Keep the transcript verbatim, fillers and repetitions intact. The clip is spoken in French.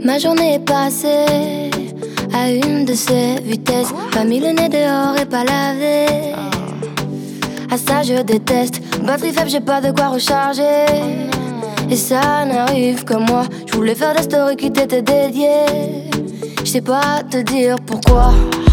Ma journée est passée à une de ces vitesses. Pas mis le nez dehors et pas lavé. À ça je déteste. Batterie faible, j'ai pas de quoi recharger. Et ça n'arrive que moi. Je voulais faire des stories qui t'étaient dédiées. Je sais pas te dire pourquoi.